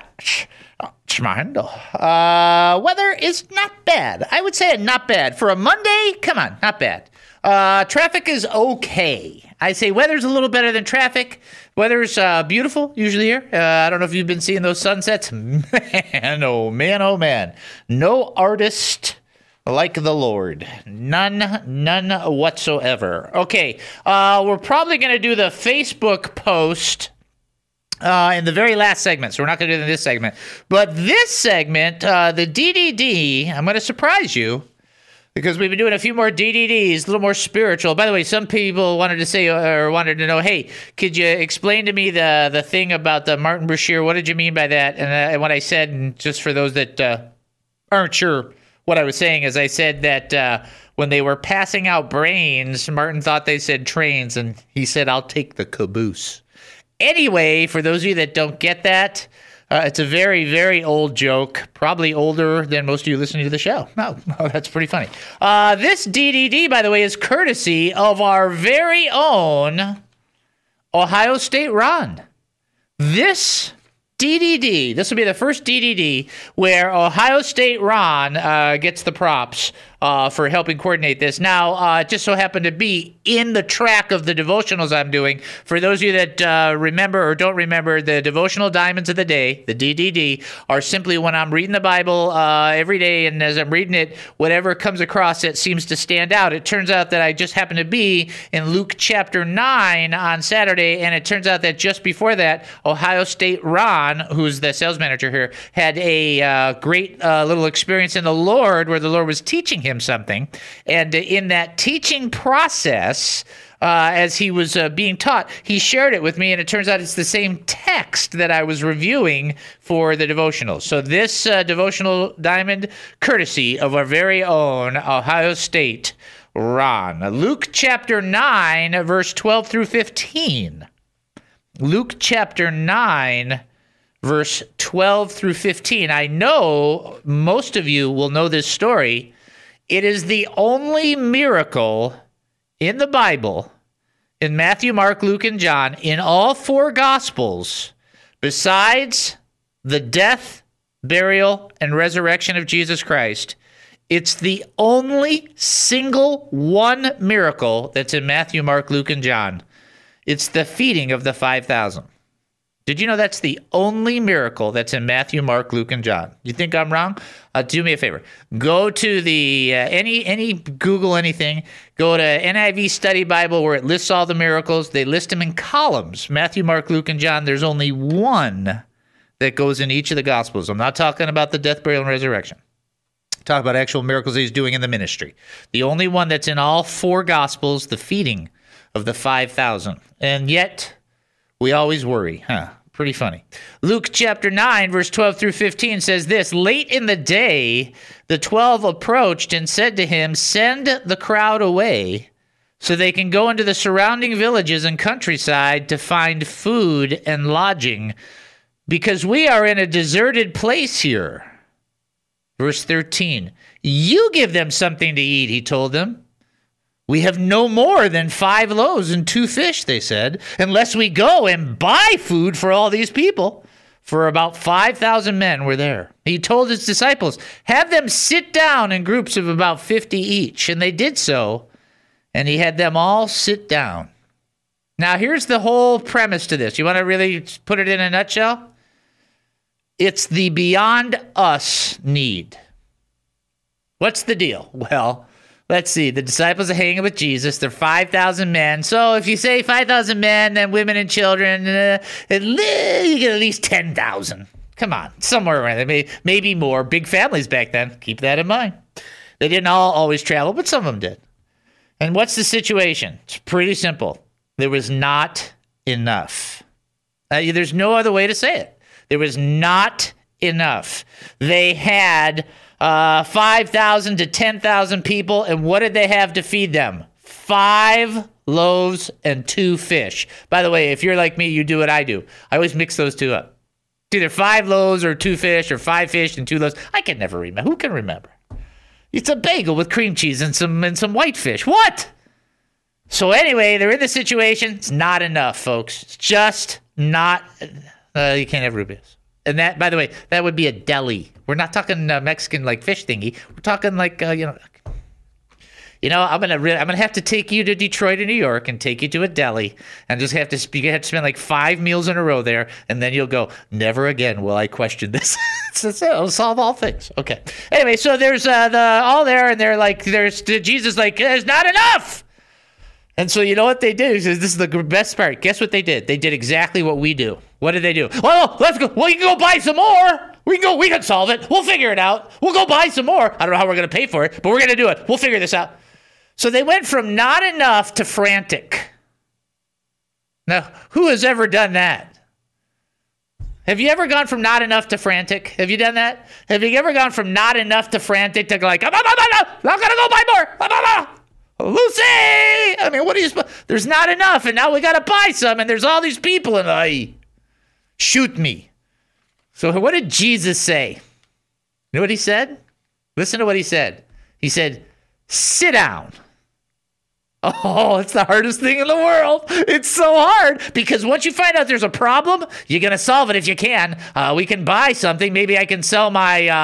weather is not bad. I would say not bad. For a Monday, come on, not bad. Traffic is okay. I say weather's a little better than traffic. Weather's beautiful usually here. I don't know if you've been seeing those sunsets. Man, oh man, oh man. No artist like the Lord. None whatsoever. Okay, we're probably going to do the Facebook post in the very last segment, so we're not going to do it in this segment. But this segment, the DDD, I'm going to surprise you. Because we've been doing a few more DDDs, a little more spiritual. By the way, some people wanted to say or wanted to know, hey, could you explain to me the thing about the Martin Bashir? What did you mean by that? And what I said, and just for those that aren't sure what I was saying, is I said that when they were passing out brains, Martin thought they said trains, and he said, I'll take the caboose. Anyway, for those of you that don't get that, it's a very, very old joke, probably older than most of you listening to the show. Oh, that's pretty funny. This DDD, by the way, is courtesy of our very own Ohio State Ron. This DDD, this will be the first DDD where Ohio State Ron gets the props for helping coordinate this. Now, it just so happened to be in the track of the devotionals I'm doing. For those of you that remember or don't remember, the devotional diamonds of the day, the DDD, are simply when I'm reading the Bible every day, and as I'm reading it, whatever comes across that seems to stand out. It turns out that I just happened to be in Luke chapter 9 on Saturday, and it turns out that just before that, Ohio State Ron, who's the sales manager here, had a great little experience in the Lord where the Lord was teaching him something. And in that teaching process, as he was being taught, he shared it with me, and it turns out it's the same text that I was reviewing for the devotional. So this devotional diamond, courtesy of our very own Ohio State Ron. Luke chapter 9, verse 12 through 15. Luke chapter 9, verse 12 through 15. I know most of you will know this story. It is the only miracle in the Bible, in Matthew, Mark, Luke, and John, in all four Gospels, besides the death, burial, and resurrection of Jesus Christ. It's the only single one miracle that's in Matthew, Mark, Luke, and John. It's the feeding of the 5,000. Did you know that's the only miracle that's in Matthew, Mark, Luke, and John? You think I'm wrong? Do me a favor. Go to the any Google anything. Go to NIV Study Bible where it lists all the miracles. They list them in columns. Matthew, Mark, Luke, and John. There's only one that goes in each of the Gospels. I'm not talking about the death, burial, and resurrection. Talk about actual miracles he's doing in the ministry. The only one that's in all four Gospels, the feeding of the 5,000. And yet, we always worry, huh? Pretty funny. Luke chapter 9, verse 12 through 15 says this: Late in the day, the 12 approached and said to him, "Send the crowd away so they can go into the surrounding villages and countryside to find food and lodging, because we are in a deserted place here." Verse 13, "You give them something to eat," he told them. "We have no more than 5 loaves and 2 fish," they said, "unless we go and buy food for all these people." For about 5,000 men were there. He told his disciples, "Have them sit down in groups of about 50 each." And they did so, and he had them all sit down. Now, here's the whole premise to this. You want to really put it in a nutshell? It's the beyond us need. What's the deal? Well, let's see. The disciples are hanging with Jesus. They're 5,000 men. So if you say 5,000 men, then women and children, you get at least 10,000. Come on, somewhere around there. Maybe more. Big families back then. Keep that in mind. They didn't all always travel, but some of them did. And what's the situation? It's pretty simple. There was not enough. There's no other way to say it. There was not enough. They had 5,000 to 10,000 people, and what did they have to feed them? 5 loaves and 2 fish. By the way, if you're like me, you do what I do. I always mix those two up. It's either 5 loaves or 2 fish, or 5 fish and 2 loaves. I can never remember. Who can remember? It's a bagel with cream cheese and some white fish. What? So anyway, they're in the situation. It's not enough, folks. It's just not. You can't have rubies. And that, by the way, that would be a deli. We're not talking Mexican like fish thingy. We're talking like I'm gonna have to take you to Detroit or New York and take you to a deli and just have to spend like 5 meals in a row there, and then you'll go, never again will I question this. It'll solve all things. Okay. Anyway, so there's all there, and there's Jesus like, there's not enough. And so you know what they did? He says, this is the best part. Guess what they did? They did exactly what we do. What did they do? Well, let's go. Well, you can go buy some more. We can solve it. We'll figure it out. We'll go buy some more. I don't know how we're going to pay for it, but we're going to do it. We'll figure this out. So they went from not enough to frantic. Now, who has ever done that? Have you ever gone from not enough to frantic? Have you done that? Have you ever gone from not enough to frantic to like, I'm going to go buy more. Lucy! I mean, what are you supposed? There's not enough, and now we got to buy some, and there's all these people, and shoot me. So what did Jesus say? You know what he said? Listen to what he said. He said, sit down. Oh, it's the hardest thing in the world. It's so hard because once you find out there's a problem, you're gonna solve it if you can. We can buy something. Maybe I can sell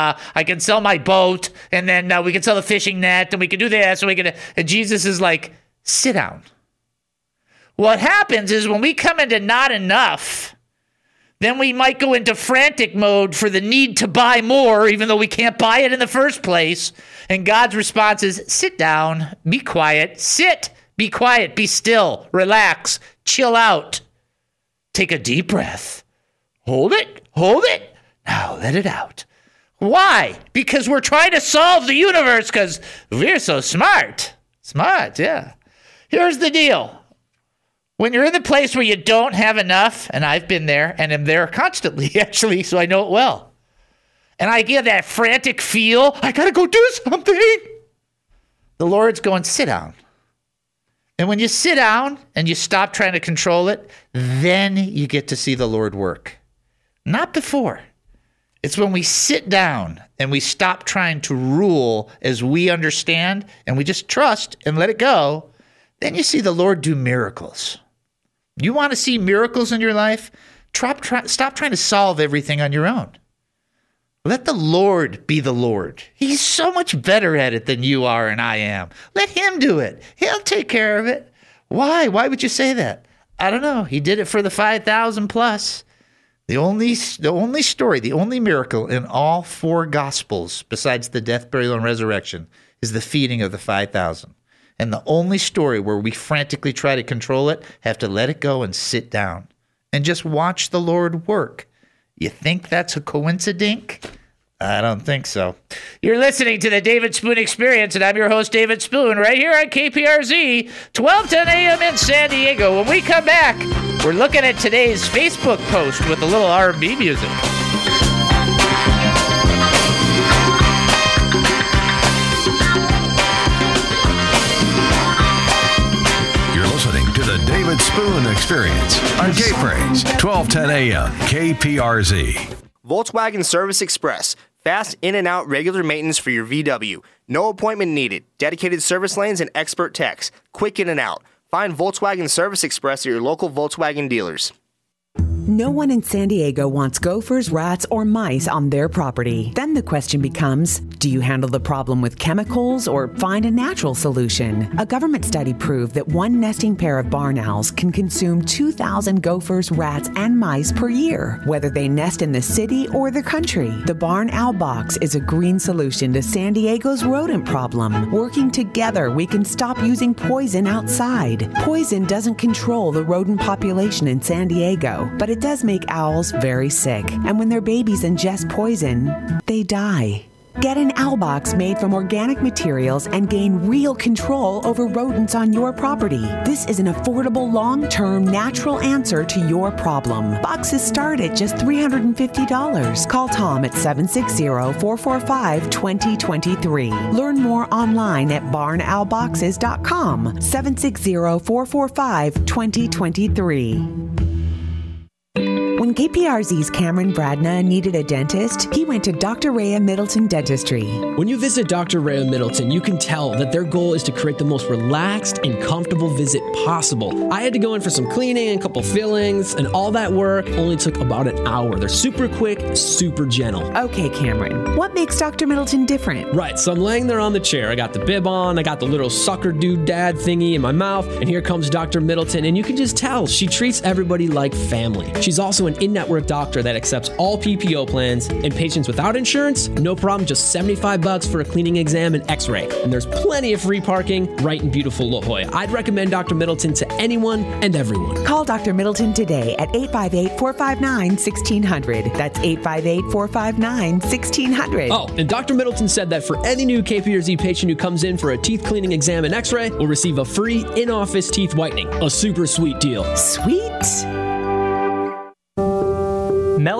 my boat, and then we can sell the fishing net, and we can do this. And Jesus is like, sit down. What happens is when we come into not enough, then we might go into frantic mode for the need to buy more, even though we can't buy it in the first place. And God's response is, sit down, be quiet, sit, be quiet, be still, relax, chill out, take a deep breath, hold it, now let it out. Why? Because we're trying to solve the universe because we're so smart. Smart, yeah. Here's the deal. When you're in the place where you don't have enough, and I've been there, and am there constantly, actually, so I know it well, and I get that frantic feel, I gotta go do something, the Lord's going, sit down. And when you sit down and you stop trying to control it, then you get to see the Lord work. Not before. It's when we sit down and we stop trying to rule as we understand, and we just trust and let it go, then you see the Lord do miracles. You want to see miracles in your life? Stop trying to solve everything on your own. Let the Lord be the Lord. He's so much better at it than you are and I am. Let him do it. He'll take care of it. Why? Why would you say that? I don't know. He did it for the 5,000 plus. The only story, the only miracle in all four Gospels, besides the death, burial, and resurrection, is the feeding of the 5,000. And the only story where we frantically try to control it, have to let it go and sit down and just watch the Lord work. You think that's a coincidence? I don't think so. You're listening to the David Spoon Experience, and I'm your host, David Spoon, right here on KPRZ, 1210 a.m. in San Diego. When we come back, we're looking at today's Facebook post with a little R&B music. To the David Spoon Experience on K-Praise, 1210 a.m. KPRZ. Volkswagen Service Express. Fast in and out regular maintenance for your VW. No appointment needed. Dedicated service lanes and expert techs. Quick in and out. Find Volkswagen Service Express at your local Volkswagen dealers. No one in San Diego wants gophers, rats, or mice on their property. Then the question becomes, do you handle the problem with chemicals or find a natural solution? A government study proved that one nesting pair of barn owls can consume 2,000 gophers, rats, and mice per year, whether they nest in the city or the country. The Barn Owl Box is a green solution to San Diego's rodent problem. Working together, we can stop using poison outside. Poison doesn't control the rodent population in San Diego, but it does make owls very sick. And when their babies ingest poison, they die. Get an owl box made from organic materials and gain real control over rodents on your property. This is an affordable, long-term, natural answer to your problem. Boxes start at just $350. Call Tom at 760-445-2023. Learn more online at barnowlboxes.com. 760-445-2023. When KPRZ's Cameron Bradna needed a dentist, he went to Dr. Rhea Middleton Dentistry. When you visit Dr. Rhea Middleton, you can tell that their goal is to create the most relaxed and comfortable visit possible. I had to go in for some cleaning and a couple fillings, and all that work only took about an hour. They're super quick, super gentle. Okay, Cameron, what makes Dr. Middleton different? Right, so I'm laying there on the chair. I got the bib on, I got the little sucker dude dad thingy in my mouth, and here comes Dr. Middleton, and you can just tell she treats everybody like family. She's also an in-network doctor that accepts all PPO plans, and patients without insurance, no problem, just $75 for a cleaning exam and x-ray. And there's plenty of free parking right in beautiful La Jolla. I'd recommend Dr. Middleton to anyone and everyone. Call Dr. Middleton today at 858-459-1600. That's 858-459-1600. Oh, and Dr. Middleton said that for any new KPRZ patient who comes in for a teeth cleaning exam and x-ray will receive a free in-office teeth whitening. A super sweet deal. Sweet. Melody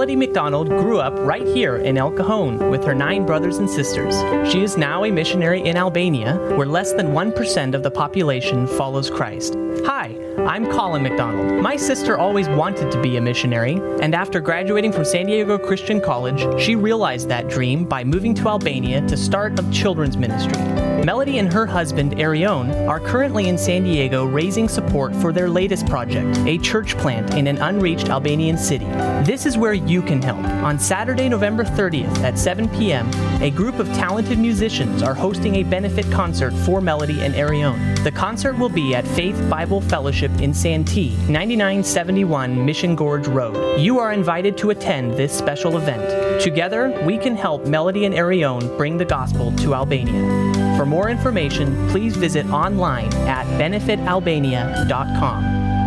Melody McDonald grew up right here in El Cajon with her 9 brothers and sisters. She is now a missionary in Albania, where less than 1% of the population follows Christ. Hi, I'm Colin McDonald. My sister always wanted to be a missionary, and after graduating from San Diego Christian College, she realized that dream by moving to Albania to start a children's ministry. Melody and her husband, Arion, are currently in San Diego raising support for their latest project, a church plant in an unreached Albanian city. This is where you can help. On Saturday, November 30th at 7 p.m., a group of talented musicians are hosting a benefit concert for Melody and Arion. The concert will be at Faith Bible Fellowship in Santee, 9971 Mission Gorge Road. You are invited to attend this special event. Together, we can help Melody and Arion bring the gospel to Albania. For more information, please visit online at benefitalbania.com.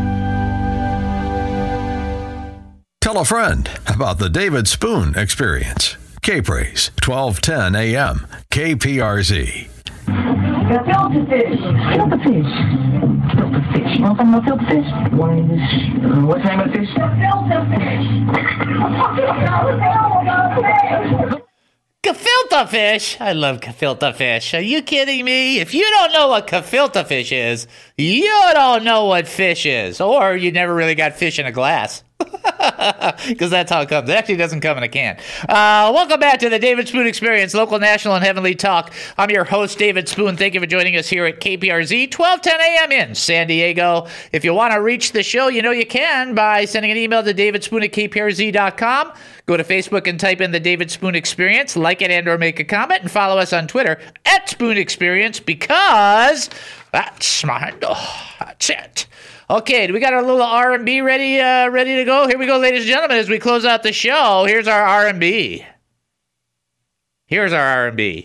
Tell a friend about the David Spoon Experience. K-Praise, 1210 a.m. KPRZ. Filter fish. Filter fish. Filter fish. You want to talk about filter fish? What's the name of the fish? Filter fish. Gefilte fish? I love gefilte fish. Are you kidding me? If you don't know what gefilte fish is, you don't know what fish is. Or you never really got fish in a glass. Because that's how it comes. It actually doesn't come in a can. Welcome back to the David Spoon Experience, local, national, and heavenly talk. I'm your host, David Spoon. Thank you for joining us here at KPRZ, 1210 a.m. in San Diego. If you want to reach the show, you know you can by sending an email to davidspoon@kprz.com. Go to Facebook and type in the David Spoon Experience, like it and or make a comment, and follow us on Twitter at Spoon Experience, because that's smart. Oh, that's it. Okay, do we got our little R&B ready to go? Here we go, ladies and gentlemen, as we close out the show. Here's our R&B. Here's our R&B.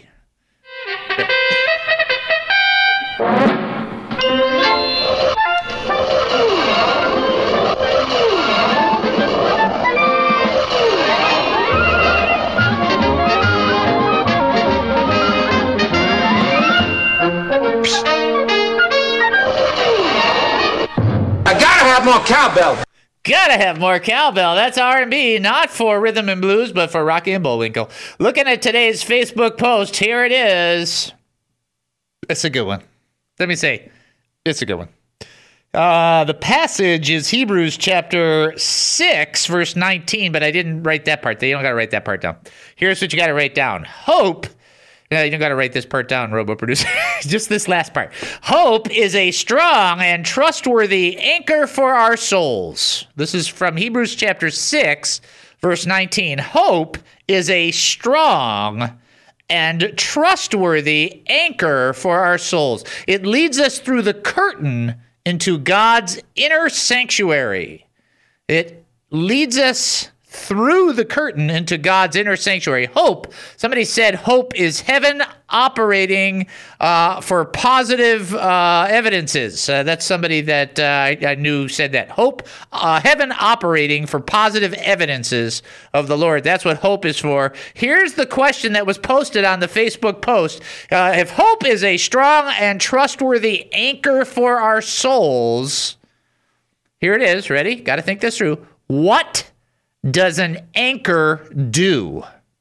More cowbell. Gotta have more cowbell. That's R&B, not for rhythm and blues, but for Rocky and Bullwinkle. Looking at today's Facebook post, here it is. It's a good one. Let me say, it's a good one. The passage is Hebrews chapter 6, verse 19, but I didn't write that part. You don't got to write that part down. Here's what you got to write down. Hope. You don't got to write this part down, robo-producer. Just this last part. Hope is a strong and trustworthy anchor for our souls. This is from Hebrews chapter 6, verse 19. Hope is a strong and trustworthy anchor for our souls. It leads us through the curtain into God's inner sanctuary. It leads us through the curtain into God's inner sanctuary. Hope, somebody said hope is heaven operating for positive evidences. That's somebody that I knew said that. Hope, heaven operating for positive evidences of the Lord. That's what hope is for. Here's the question that was posted on the Facebook post. If hope is a strong and trustworthy anchor for our souls, here it is. Ready? Got to think this through. What does an anchor do?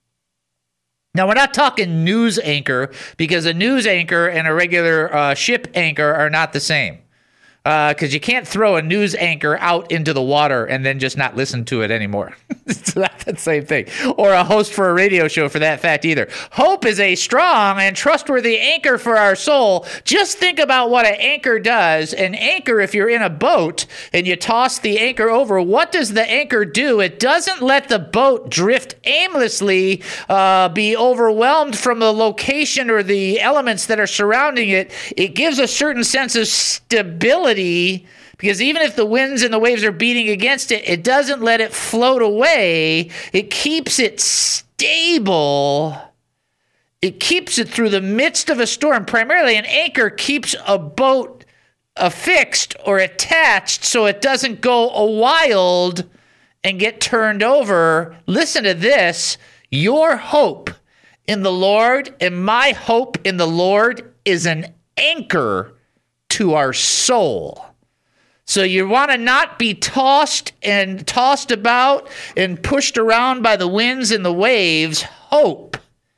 Now, we're not talking news anchor, because a news anchor and a regular ship anchor are not the same. Because you can't throw a news anchor out into the water and then just not listen to it anymore. It's not the same thing. Or a host for a radio show, for that fact, either. Hope is a strong and trustworthy anchor for our soul. Just think about what an anchor does. An anchor, if you're in a boat and you toss the anchor over, what does the anchor do? It doesn't let the boat drift aimlessly, be overwhelmed from the location or the elements that are surrounding it. It gives a certain sense of stability, because even if the winds and the waves are beating against it, it doesn't let it float away. It keeps it stable. It keeps it through the midst of a storm. Primarily, an anchor keeps a boat affixed or attached so it doesn't go wild and get turned over. Listen to this. Your hope in the Lord and my hope in the Lord is an anchor to our soul. So you want to not be tossed about and pushed around by the winds and the waves. Hope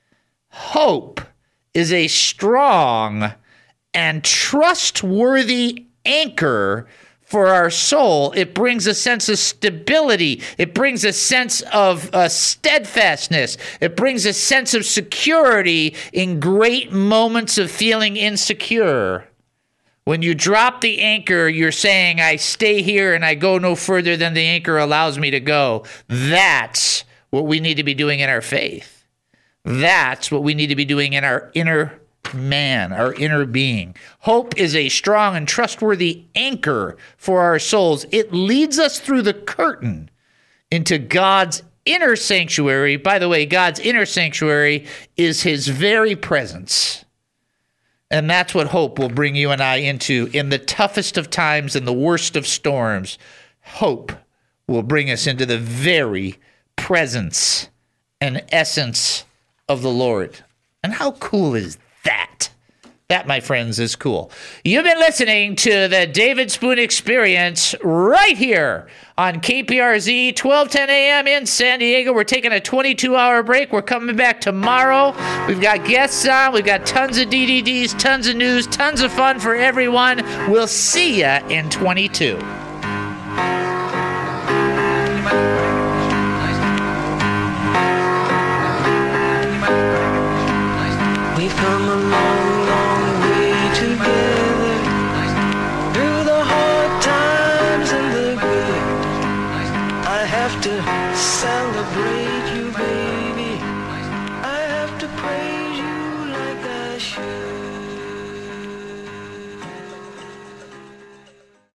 is a strong and trustworthy anchor for our soul. It brings a sense of stability. It brings a sense of steadfastness. It brings a sense of security in great moments of feeling insecure. When you drop the anchor, you're saying, I stay here and I go no further than the anchor allows me to go. That's what we need to be doing in our faith. That's what we need to be doing in our inner man, our inner being. Hope is a strong and trustworthy anchor for our souls. It leads us through the curtain into God's inner sanctuary. By the way, God's inner sanctuary is his very presence. And that's what hope will bring you and I into in the toughest of times and the worst of storms. Hope will bring us into the very presence and essence of the Lord. And how cool is that? That, my friends, is cool. You've been listening to the David Spoon Experience right here on KPRZ, 1210 a.m. in San Diego. We're taking a 22-hour break. We're coming back tomorrow. We've got guests on. We've got tons of DDDs, tons of news, tons of fun for everyone. We'll see ya in 22. We've come a long, long way together, through the hard times and the good. I have to celebrate you, baby.